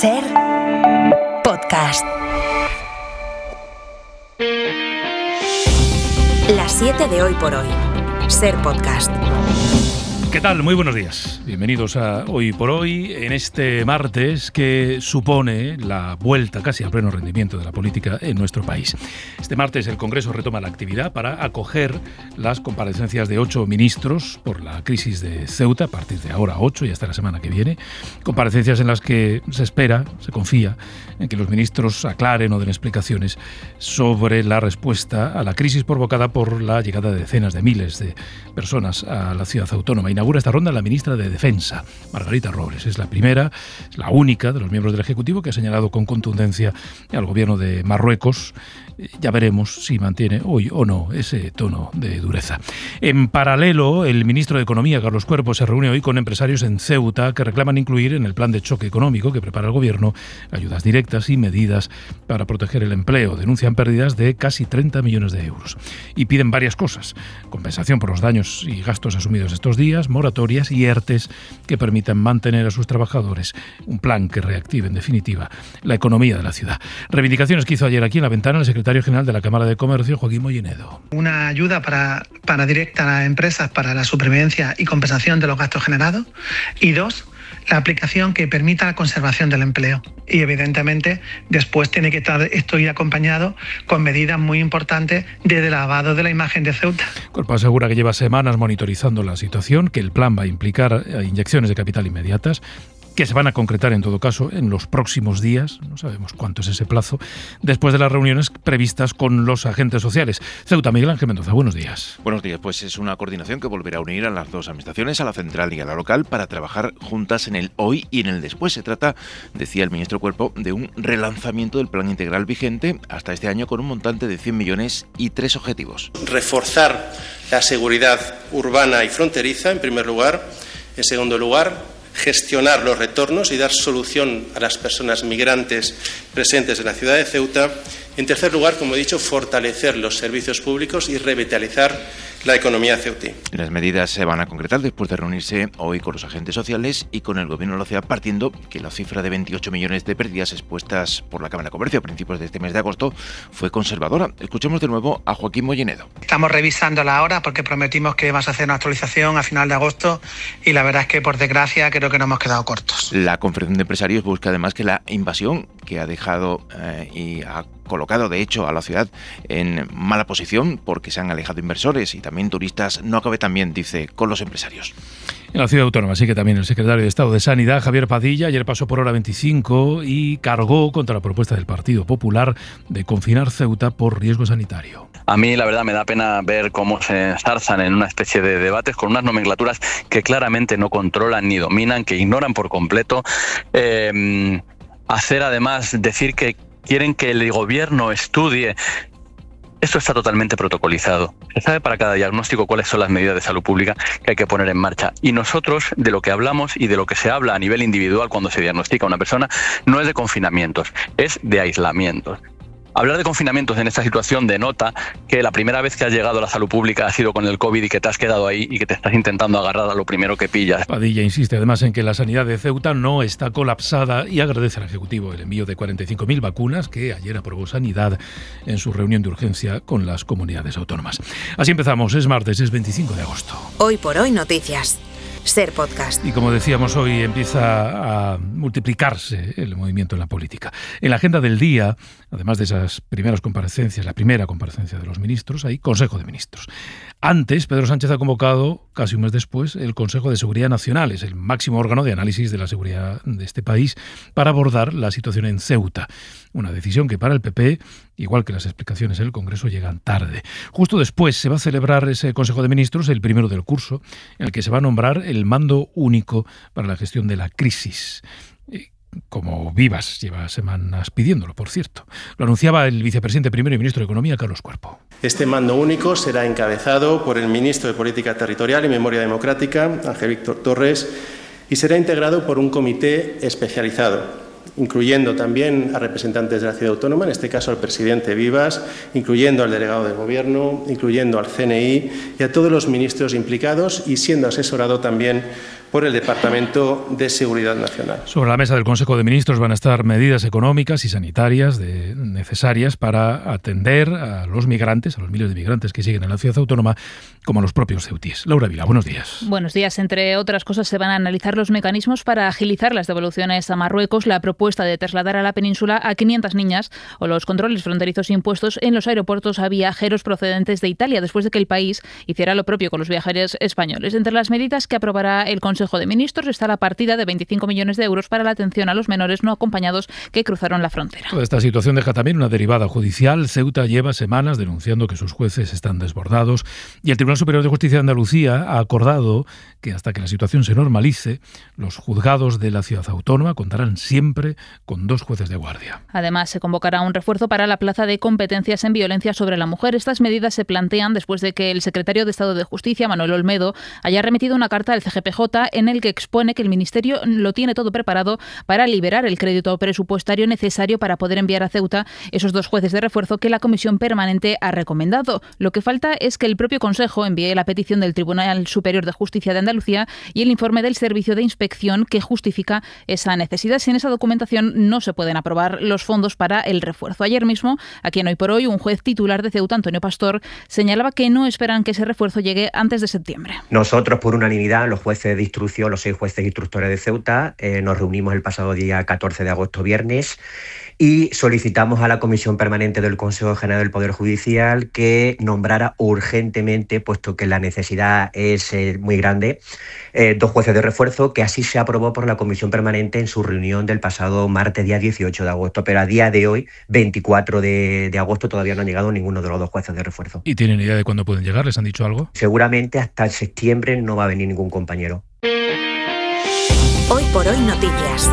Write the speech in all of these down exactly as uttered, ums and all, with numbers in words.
Ser Podcast. Las siete de Hoy por Hoy. Ser Podcast. ¿Qué tal? Muy buenos días. Bienvenidos a Hoy por Hoy, en este martes que supone la vuelta casi a pleno rendimiento de la política en nuestro país. Este martes el Congreso retoma la actividad para acoger las comparecencias de ocho ministros por la crisis de Ceuta, a partir de ahora ocho y hasta la semana que viene. Comparecencias en las que se espera, se confía, en que los ministros aclaren o den explicaciones sobre la respuesta a la crisis provocada por la llegada de decenas de miles de personas a la ciudad autónoma. Inaugura esta ronda la ministra de Defensa, Margarita Robles. Es la primera, es la única de los miembros del Ejecutivo que ha señalado con contundencia al gobierno de Marruecos. Ya veremos si mantiene hoy o no ese tono de dureza. En paralelo, el ministro de Economía, Carlos Cuerpo, se reúne hoy con empresarios en Ceuta que reclaman incluir en el plan de choque económico que prepara el gobierno ayudas directas y medidas para proteger el empleo. Denuncian pérdidas de casi treinta millones de euros. Y piden varias cosas: compensación por los daños y gastos asumidos estos días, moratorias y ERTES que permitan mantener a sus trabajadores. Un plan que reactive, en definitiva, la economía de la ciudad. Reivindicaciones que hizo ayer aquí en la ventana el secretario general de la Cámara de Comercio, Joaquín Mollinedo. Una ayuda para, para directa a las empresas para la supervivencia y compensación de los gastos generados. Y dos, la aplicación que permita la conservación del empleo. Y evidentemente después tiene que estar esto ir acompañado con medidas muy importantes de lavado de la imagen de Ceuta. Cuerpo asegura que lleva semanas monitorizando la situación, que el plan va a implicar inyecciones de capital inmediatas, que se van a concretar en todo caso en los próximos días, no sabemos cuánto es ese plazo, después de las reuniones previstas con los agentes sociales. Ceuta, Miguel Ángel Mendoza, buenos días. Buenos días, pues es una coordinación que volverá a unir a las dos administraciones, a la central y a la local, para trabajar juntas en el hoy y en el después. Se trata, decía el ministro Cuerpo, de un relanzamiento del plan integral vigente hasta este año con un montante de cien millones y tres objetivos. Reforzar la seguridad urbana y fronteriza, en primer lugar. En segundo lugar, gestionar los retornos y dar solución a las personas migrantes presentes en la ciudad de Ceuta. En tercer lugar, como he dicho, fortalecer los servicios públicos y revitalizar la economía ceutí. Las medidas se van a concretar después de reunirse hoy con los agentes sociales y con el gobierno de la ciudad, partiendo que la cifra de veintiocho millones de pérdidas expuestas por la Cámara de Comercio a principios de este mes de agosto fue conservadora. Escuchemos de nuevo a Joaquín Mollinedo. Estamos revisándola ahora porque prometimos que íbamos a hacer una actualización a final de agosto y la verdad es que, por desgracia, creo que nos hemos quedado cortos. La Confederación de Empresarios busca además que la invasión que ha dejado eh, y ha colocado de hecho a la ciudad en mala posición porque se han alejado inversores y también turistas no acabe también, dice, con los empresarios. En la ciudad autónoma sí que también el secretario de Estado de Sanidad, Javier Padilla, ayer pasó por hora veinticinco y cargó contra la propuesta del Partido Popular de confinar Ceuta por riesgo sanitario. A mí la verdad me da pena ver cómo se enzarzan en una especie de debates con unas nomenclaturas que claramente no controlan ni dominan, que ignoran por completo. Eh, hacer además, decir que quieren que el gobierno estudie. Esto está totalmente protocolizado. Se sabe para cada diagnóstico cuáles son las medidas de salud pública que hay que poner en marcha. Y nosotros, de lo que hablamos y de lo que se habla a nivel individual cuando se diagnostica a una persona, no es de confinamientos, es de aislamientos. Hablar de confinamientos en esta situación denota que la primera vez que has llegado a la salud pública ha sido con el COVID y que te has quedado ahí y que te estás intentando agarrar a lo primero que pillas. Padilla insiste además en que la sanidad de Ceuta no está colapsada y agradece al Ejecutivo el envío de cuarenta y cinco mil vacunas que ayer aprobó Sanidad en su reunión de urgencia con las comunidades autónomas. Así empezamos, es martes, es veinticinco de agosto. Hoy por Hoy Noticias. Ser Podcast. Y como decíamos, hoy empieza a multiplicarse el movimiento en la política. En la agenda del día, además de esas primeras comparecencias, la primera comparecencia de los ministros, hay Consejo de Ministros. Antes, Pedro Sánchez ha convocado, casi un mes después, el Consejo de Seguridad Nacional, es el máximo órgano de análisis de la seguridad de este país, para abordar la situación en Ceuta. Una decisión que para el P P, igual que las explicaciones en el Congreso, llegan tarde. Justo después se va a celebrar ese Consejo de Ministros, el primero del curso, en el que se va a nombrar el mando único para la gestión de la crisis. Como Vivas lleva semanas pidiéndolo, por cierto. Lo anunciaba el vicepresidente primero y ministro de Economía, Carlos Cuerpo. Este mando único será encabezado por el ministro de Política Territorial y Memoria Democrática, Ángel Víctor Torres, y será integrado por un comité especializado, incluyendo también a representantes de la ciudad autónoma, en este caso al presidente Vivas, incluyendo al delegado del Gobierno, incluyendo al C N I y a todos los ministros implicados, y siendo asesorado también por el Departamento de Seguridad Nacional. Sobre la mesa del Consejo de Ministros van a estar medidas económicas y sanitarias de, necesarias para atender a los migrantes, a los miles de migrantes que siguen en la ciudad autónoma, como a los propios ceutíes. Laura Vila, buenos días. Buenos días. Entre otras cosas, se van a analizar los mecanismos para agilizar las devoluciones a Marruecos, la propuesta de trasladar a la península a quinientas niñas o los controles fronterizos impuestos en los aeropuertos a viajeros procedentes de Italia, después de que el país hiciera lo propio con los viajeros españoles. Entre las medidas que aprobará el Consejo Consejo de Ministros está la partida de veinticinco millones de euros para la atención a los menores no acompañados que cruzaron la frontera. Toda esta situación deja también una derivada judicial. Ceuta lleva semanas denunciando que sus jueces están desbordados y el Tribunal Superior de Justicia de Andalucía ha acordado que hasta que la situación se normalice, los juzgados de la ciudad autónoma contarán siempre con dos jueces de guardia. Además, se convocará un refuerzo para la plaza de competencias en violencia sobre la mujer. Estas medidas se plantean después de que el secretario de Estado de Justicia, Manuel Olmedo, haya remitido una carta al C G P J en el que expone que el Ministerio lo tiene todo preparado para liberar el crédito presupuestario necesario para poder enviar a Ceuta esos dos jueces de refuerzo que la Comisión Permanente ha recomendado. Lo que falta es que el propio Consejo envíe la petición del Tribunal Superior de Justicia de Andalucía y el informe del Servicio de Inspección que justifica esa necesidad. Sin esa documentación no se pueden aprobar los fondos para el refuerzo. Ayer mismo, aquí en Hoy por Hoy, un juez titular de Ceuta, Antonio Pastor, señalaba que no esperan que ese refuerzo llegue antes de septiembre. Nosotros, por unanimidad, los jueces de instrucción, los seis jueces instructores de Ceuta, eh, nos reunimos el pasado día catorce de agosto, viernes, y solicitamos a la Comisión Permanente del Consejo General del Poder Judicial que nombrara urgentemente, puesto que la necesidad es eh, muy grande, eh, dos jueces de refuerzo, que así se aprobó por la Comisión Permanente en su reunión del pasado martes, día dieciocho de agosto. Pero a día de hoy, veinticuatro de, de agosto, todavía no han llegado ninguno de los dos jueces de refuerzo. ¿Y tienen idea de cuándo pueden llegar? ¿Les han dicho algo? Seguramente hasta septiembre no va a venir ningún compañero. Hoy por Hoy Noticias.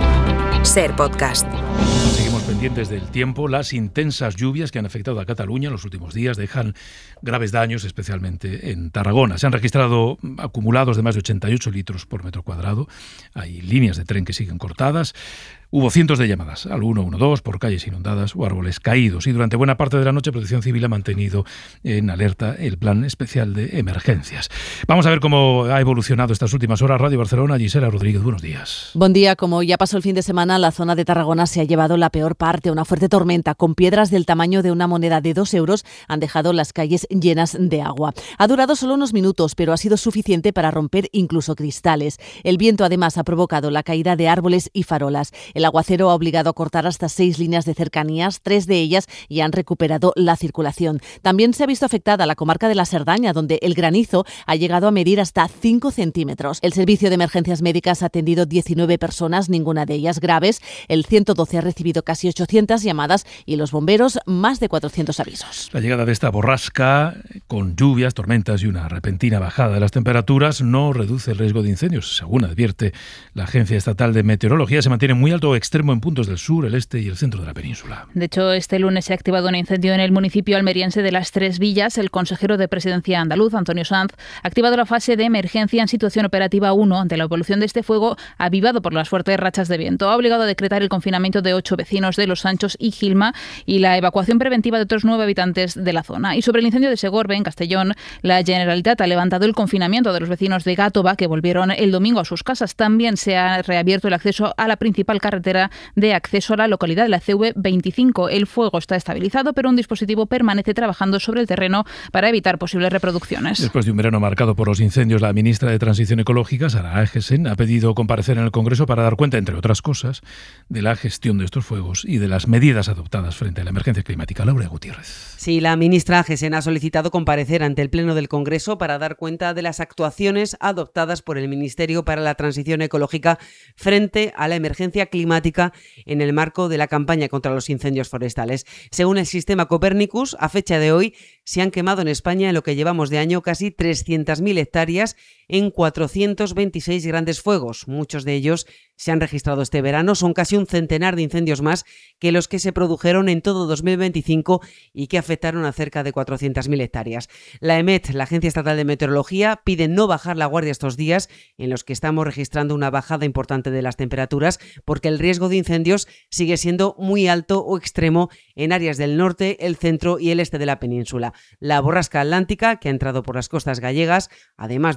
Ser Podcast. Seguimos pendientes del tiempo. Las intensas lluvias que han afectado a Cataluña en los últimos días dejan graves daños, especialmente en Tarragona. Se han registrado acumulados de más de ochenta y ocho litros por metro cuadrado. Hay líneas de tren que siguen cortadas. Hubo cientos de llamadas al uno uno dos por calles inundadas o árboles caídos y durante buena parte de la noche Protección Civil ha mantenido en alerta el plan especial de emergencias. Vamos a ver cómo ha evolucionado estas últimas horas. Radio Barcelona, Gisela Rodríguez, buenos días. Buen día. Como ya pasó el fin de semana, la zona de Tarragona se ha llevado la peor parte. Una fuerte tormenta con piedras del tamaño de una moneda de dos euros han dejado las calles llenas de agua. Ha durado solo unos minutos, pero ha sido suficiente para romper incluso cristales. El viento además ha provocado la caída de árboles y farolas. El aguacero ha obligado a cortar hasta seis líneas de cercanías, tres de ellas ya han recuperado la circulación. También se ha visto afectada la comarca de la Cerdaña, donde el granizo ha llegado a medir hasta cinco centímetros. El Servicio de Emergencias Médicas ha atendido diecinueve personas, ninguna de ellas graves. El ciento doce ha recibido casi ochocientas llamadas y los bomberos más de cuatrocientos avisos. La llegada de esta borrasca, con lluvias, tormentas y una repentina bajada de las temperaturas, no reduce el riesgo de incendios. Según advierte la Agencia Estatal de Meteorología, se mantiene muy alto extremo en puntos del sur, el este y el centro de la península. De hecho, este lunes se ha activado un incendio en el municipio almeriense de Las Tres Villas. El consejero de Presidencia andaluz, Antonio Sanz, ha activado la fase de emergencia en situación operativa uno ante la evolución de este fuego avivado por las fuertes rachas de viento. Ha obligado a decretar el confinamiento de ocho vecinos de Los Sanchos y Gilma y la evacuación preventiva de otros nueve habitantes de la zona. Y sobre el incendio de Segorbe, en Castellón, la Generalitat ha levantado el confinamiento de los vecinos de Gátova que volvieron el domingo a sus casas. También se ha reabierto el acceso a la principal carretera de acceso a la localidad de la C V veinticinco. El fuego está estabilizado, pero un dispositivo permanece trabajando sobre el terreno para evitar posibles reproducciones. Después de un verano marcado por los incendios, la ministra de Transición Ecológica, Sara Agesen, ha pedido comparecer en el Congreso para dar cuenta, entre otras cosas, de la gestión de estos fuegos y de las medidas adoptadas frente a la emergencia climática. Laura Gutiérrez. Sí, la ministra Agesen ha solicitado comparecer ante el Pleno del Congreso para dar cuenta de las actuaciones adoptadas por el Ministerio para la Transición Ecológica frente a la emergencia climática en el marco de la campaña contra los incendios forestales. Según el sistema Copernicus, a fecha de hoy se han quemado en España en lo que llevamos de año casi trescientas mil hectáreas en cuatrocientos veintiséis grandes fuegos. Muchos de ellos se han registrado este verano. Son casi un centenar de incendios más que los que se produjeron en todo dos mil veinticinco y que afectaron a cerca de cuatrocientas mil hectáreas. La EMET, la Agencia Estatal de Meteorología, pide no bajar la guardia estos días en los que estamos registrando una bajada importante de las temperaturas, porque el riesgo de incendios sigue siendo muy alto o extremo en áreas del norte, el centro y el este de la península. La borrasca atlántica, que ha entrado por las costas gallegas, además de bajar los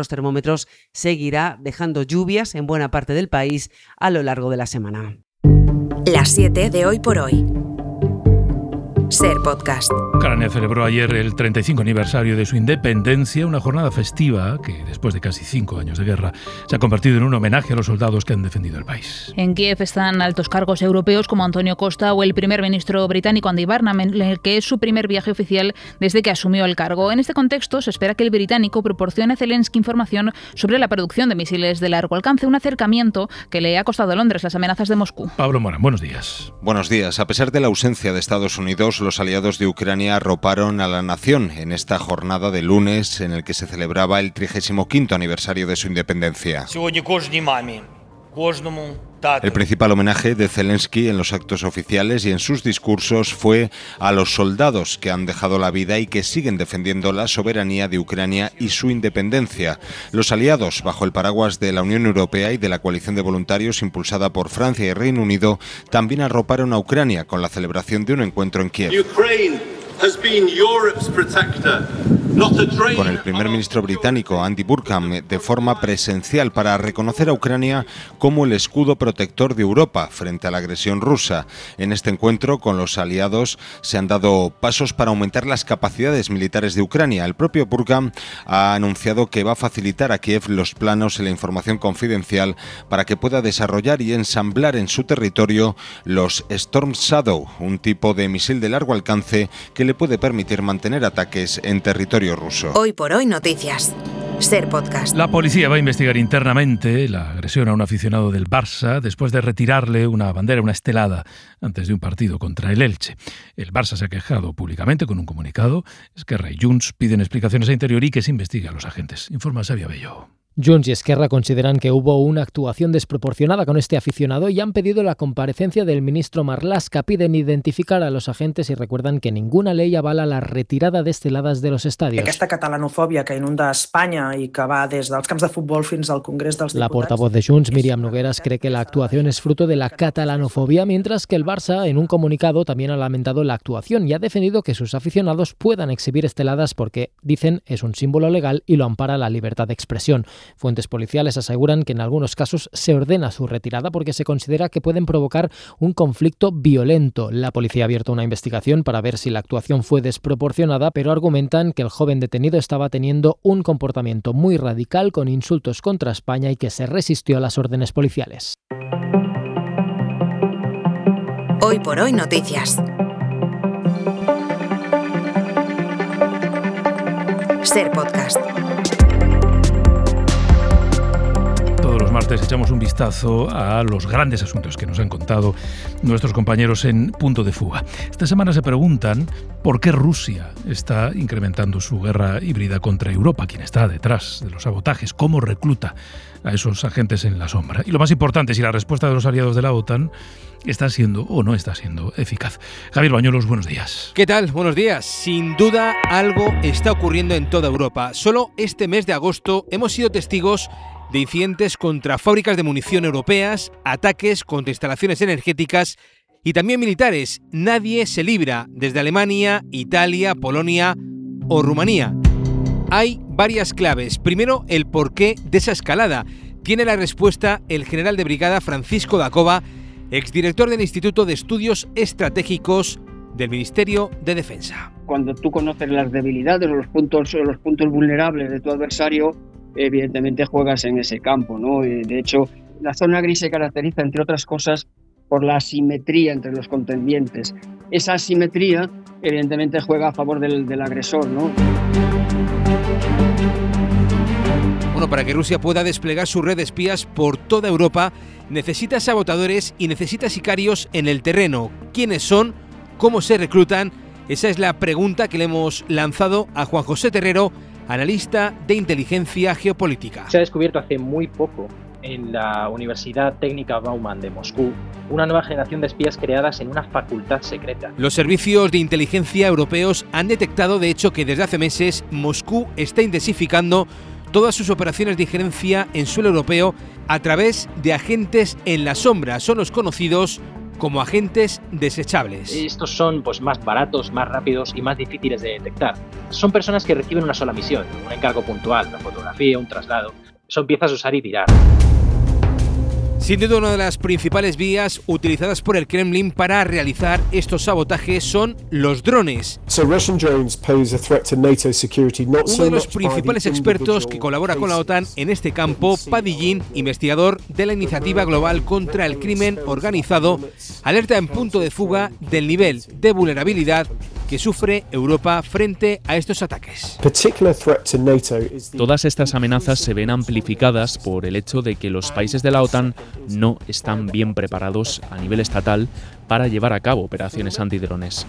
los termómetros seguirá dejando lluvias en buena parte del país a lo largo de la semana. Las siete de Hoy por Hoy. Ser Podcast. Ucrania celebró ayer el treinta y cinco aniversario de su independencia, una jornada festiva que, después de casi cinco años de guerra, se ha convertido en un homenaje a los soldados que han defendido el país. En Kiev están altos cargos europeos como Antonio Costa o el primer ministro británico Andy Burnham, en el que es su primer viaje oficial desde que asumió el cargo. En este contexto, se espera que el británico proporcione a Zelensky información sobre la producción de misiles de largo alcance, un acercamiento que le ha costado a Londres las amenazas de Moscú. Pablo Morán, buenos días. Buenos días. A pesar de la ausencia de Estados Unidos, los aliados de Ucrania arroparon a la nación en esta jornada de lunes en el que se celebraba el trigésimo quinto aniversario de su independencia. El principal homenaje de Zelensky en los actos oficiales y en sus discursos fue a los soldados que han dejado la vida y que siguen defendiendo la soberanía de Ucrania y su independencia. Los aliados, bajo el paraguas de la Unión Europea y de la coalición de voluntarios impulsada por Francia y Reino Unido, también arroparon a Ucrania con la celebración de un encuentro en Kiev. Con el primer ministro británico Andy Burnham de forma presencial para reconocer a Ucrania como el escudo protector de Europa frente a la agresión rusa. En este encuentro con los aliados se han dado pasos para aumentar las capacidades militares de Ucrania. El propio Burnham ha anunciado que va a facilitar a Kiev los planos y la información confidencial para que pueda desarrollar y ensamblar en su territorio los Storm Shadow, un tipo de misil de largo alcance que le puede permitir mantener ataques en territorio ruso. Hoy por Hoy Noticias. Ser Podcast. La policía va a investigar internamente la agresión a un aficionado del Barça después de retirarle una bandera, una estelada, antes de un partido contra el Elche. El Barça se ha quejado públicamente con un comunicado. Esquerra y Junts piden explicaciones a Interior y que se investigue a los agentes. Informa Xavier Bello. Junts y Esquerra consideran que hubo una actuación desproporcionada con este aficionado y han pedido la comparecencia del ministro Marlaska. Piden identificar a los agentes y recuerdan que ninguna ley avala la retirada de esteladas de los estadios. Aquesta catalanofòbia que inunda Espanya y que va des dels camps de futbol fins al Congrés dels Diputats. La portavoz de Junts, Míriam Nogueras, cree que la actuación es fruto de la catalanofobia, mientras que el Barça, en un comunicado, también ha lamentado la actuación y ha defendido que sus aficionados puedan exhibir esteladas porque, dicen, es un símbolo legal y lo ampara la libertad de expresión. Fuentes policiales aseguran que en algunos casos se ordena su retirada porque se considera que pueden provocar un conflicto violento. La policía ha abierto una investigación para ver si la actuación fue desproporcionada, pero argumentan que el joven detenido estaba teniendo un comportamiento muy radical con insultos contra España y que se resistió a las órdenes policiales. Hoy por Hoy Noticias. Ser Podcast. Martes echamos un vistazo a los grandes asuntos que nos han contado nuestros compañeros en Punto de Fuga. Esta semana se preguntan por qué Rusia está incrementando su guerra híbrida contra Europa, quién está detrás de los sabotajes, cómo recluta a esos agentes en la sombra. Y lo más importante, si la respuesta de los aliados de la OTAN está siendo o no está siendo eficaz. Javier Bañuelos, buenos días. ¿Qué tal? Buenos días. Sin duda algo está ocurriendo en toda Europa. Solo este mes de agosto hemos sido testigos de incidentes contra fábricas de munición europeas, ataques contra instalaciones energéticas y también militares. Nadie se libra, desde Alemania, Italia, Polonia o Rumanía. Hay varias claves. Primero, el porqué de esa escalada. Tiene la respuesta el general de brigada Francisco Dacova, exdirector del Instituto de Estudios Estratégicos del Ministerio de Defensa. Cuando tú conoces las debilidades o los puntos, los puntos vulnerables de tu adversario, evidentemente juegas en ese campo, ¿no? De hecho, la zona gris se caracteriza, entre otras cosas, por la asimetría entre los contendientes. Esa asimetría, evidentemente, juega a favor del, del agresor, ¿no? Bueno, para que Rusia pueda desplegar su red de espías por toda Europa, necesita sabotadores y necesita sicarios en el terreno. ¿Quiénes son? ¿Cómo se reclutan? Esa es la pregunta que le hemos lanzado a Juan José Terrero, analista de inteligencia geopolítica. Se ha descubierto hace muy poco en la Universidad Técnica Bauman de Moscú una nueva generación de espías creadas en una facultad secreta. Los servicios de inteligencia europeos han detectado, de hecho, que desde hace meses Moscú está intensificando todas sus operaciones de injerencia en suelo europeo a través de agentes en la sombra. Son los conocidos como agentes desechables. Estos son pues, más baratos, más rápidos y más difíciles de detectar. Son personas que reciben una sola misión, un encargo puntual, una fotografía, un traslado. Son piezas a usar y tirar. Sin duda, una de las principales vías utilizadas por el Kremlin para realizar estos sabotajes son los drones. Uno de los principales expertos que colabora con la OTAN en este campo, Paddy Jean, investigador de la Iniciativa Global contra el Crimen Organizado, alerta en punto de fuga del nivel de vulnerabilidad que sufre Europa frente a estos ataques. Todas estas amenazas se ven amplificadas por el hecho de que los países de la OTAN no están bien preparados a nivel estatal para llevar a cabo operaciones antidrones.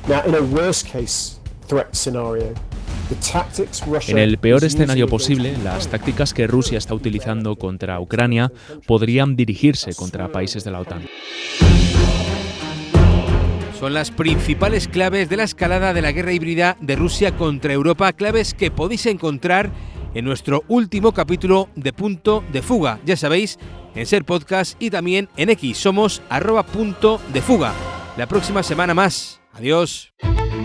En el peor escenario posible, las tácticas que Rusia está utilizando contra Ucrania podrían dirigirse contra países de la OTAN. Son las principales claves de la escalada de la guerra híbrida de Rusia contra Europa, claves que podéis encontrar en nuestro último capítulo de Punto de Fuga. Ya sabéis, en Ser Podcast y también en X, somos arroba punto de fuga. La próxima semana más. Adiós.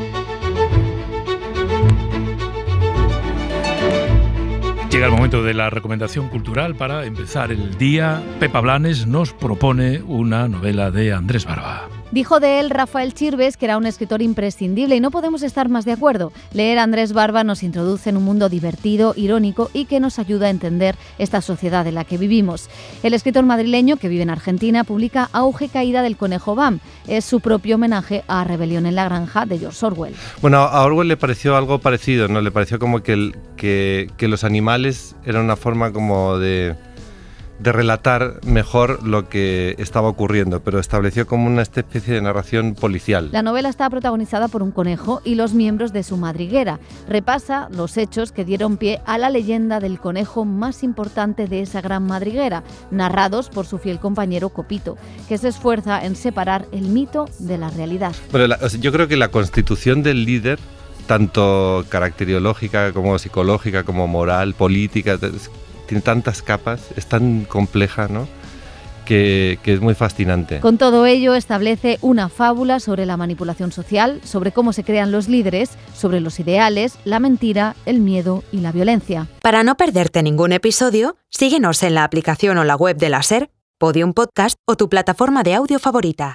Llega el momento de la recomendación cultural para empezar el día. Pepa Blanes nos propone una novela de Andrés Barba. Dijo de él Rafael Chirves que era un escritor imprescindible y no podemos estar más de acuerdo. Leer a Andrés Barba nos introduce en un mundo divertido, irónico y que nos ayuda a entender esta sociedad en la que vivimos. El escritor madrileño, que vive en Argentina, publica Auge y caída del conejo Bam. Es su propio homenaje a Rebelión en la granja de George Orwell. Bueno, a Orwell le pareció algo parecido, ¿no? Le pareció como que, el, que, que los animales eran una forma como de... de relatar mejor lo que estaba ocurriendo, pero estableció como una especie de narración policial. La novela está protagonizada por un conejo y los miembros de su madriguera. Repasa los hechos que dieron pie a la leyenda del conejo más importante de esa gran madriguera, narrados por su fiel compañero Copito, que se esfuerza en separar el mito de la realidad. Bueno, la, o sea, yo creo que la constitución del líder, tanto caracteriológica como psicológica, como moral, política, tiene tantas capas, es tan compleja, ¿no? que, que es muy fascinante. Con todo ello establece una fábula sobre la manipulación social, sobre cómo se crean los líderes, sobre los ideales, la mentira, el miedo y la violencia. Para no perderte ningún episodio, síguenos en la aplicación o la web de la SER, Podium Podcast o tu plataforma de audio favorita.